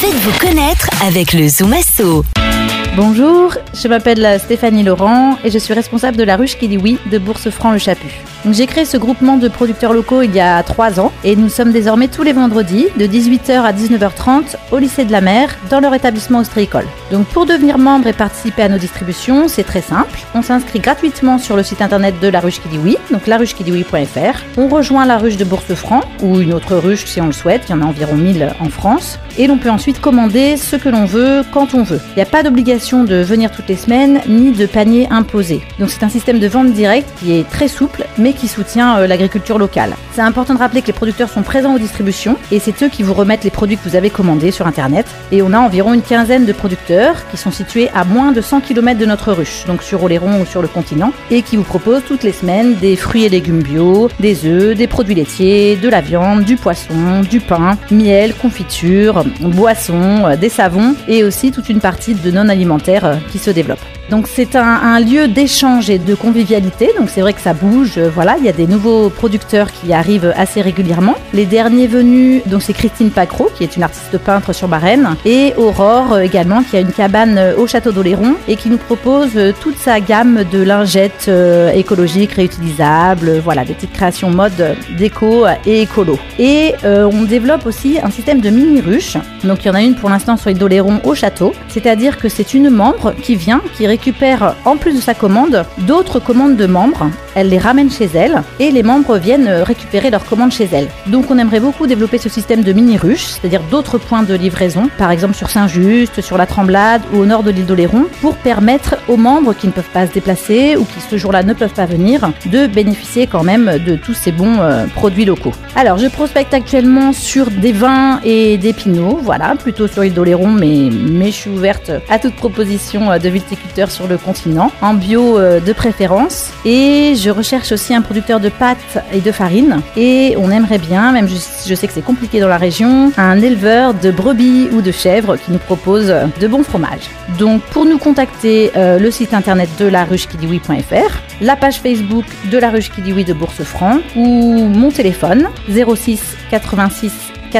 Faites-vous connaître avec le Zoom Asso. Bonjour, je m'appelle Stéphanie Laurent et je suis responsable de la ruche qui dit oui de Bourse-Franc-le-Chaput. Donc, j'ai créé ce groupement de producteurs locaux il y a 3 ans et nous sommes désormais tous les vendredis de 18h à 19h30 au lycée de la Mer dans leur établissement ostréicole. Donc pour devenir membre et participer à nos distributions, c'est très simple. On s'inscrit gratuitement sur le site internet de la ruche qui dit oui, donc laruchequidioui.fr. On rejoint la ruche de Bourse-Franc ou une autre ruche si on le souhaite, il y en a environ 1000 en France. Et l'on peut ensuite commander ce que l'on veut quand on veut. Il n'y a pas d'obligation de venir toutes les semaines ni de panier imposé. Donc c'est un système de vente directe qui est très souple mais qui soutient l'agriculture locale. C'est important de rappeler que les producteurs sont présents aux distributions et c'est eux qui vous remettent les produits que vous avez commandés sur internet. Et on a environ une quinzaine de producteurs qui sont situés à moins de 100 km de notre ruche, donc sur Oléron ou sur le continent, et qui vous proposent toutes les semaines des fruits et légumes bio, des œufs, des produits laitiers, de la viande, du poisson, du pain, miel, confiture, boissons, des savons et aussi toute une partie de non alimentaire qui se développe. Donc c'est un lieu d'échange et de convivialité, donc c'est vrai que ça bouge, voilà, il y a des nouveaux producteurs qui arrivent assez régulièrement. Les derniers venus, donc c'est Christine Pacro, qui est une artiste peintre sur Barennes, et Aurore également, qui a une cabane au château d'Oléron et qui nous propose toute sa gamme de lingettes écologiques, réutilisables, voilà, des petites créations mode déco et écolo. Et on développe aussi un système de mini-ruches, donc il y en a une pour l'instant sur l'île d'Oléron au château, c'est-à-dire que c'est une membre qui vient, qui récupère en plus de sa commande d'autres commandes de membres, elle les ramène chez elle et les membres viennent récupérer leurs commandes chez elle. Donc on aimerait beaucoup développer ce système de mini-ruches, c'est-à-dire d'autres points de livraison, par exemple sur Saint-Just, sur la Tremblade ou au nord de l'île d'Oléron, pour permettre aux membres qui ne peuvent pas se déplacer ou qui ce jour-là ne peuvent pas venir, de bénéficier quand même de tous ces bons produits locaux. Alors je prospecte actuellement sur des vins et des pinots, voilà, plutôt sur l'île d'Oléron, mais je suis ouverte à toute proposition de viticulteurs sur le continent, en bio de préférence. Et je recherche aussi un producteur de pâtes et de farine. Et on aimerait bien, même je sais que c'est compliqué dans la région, un éleveur de brebis ou de chèvres qui nous propose de bons fromages. Donc pour nous contacter, le site internet de laruchequidiwi.fr, la page Facebook de la ruche qui dit oui de Bourse-Franc ou mon téléphone 06 86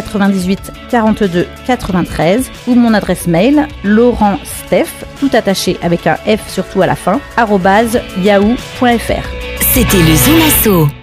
98 42 93 ou mon adresse mail laurentsteph, tout attaché avec un F surtout à la fin, @yahoo.fr. C'était le Zoom Asso.